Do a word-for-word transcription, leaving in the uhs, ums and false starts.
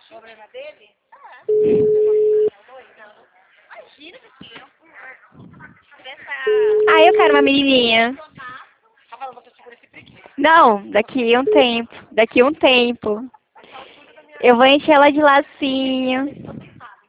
O problema dele? Imagina que eu. Ah, eu quero uma menininha. Tá falando, você segura esse brinquedo. Não, daqui um tempo. Daqui um tempo. Eu vou encher ela de lacinho.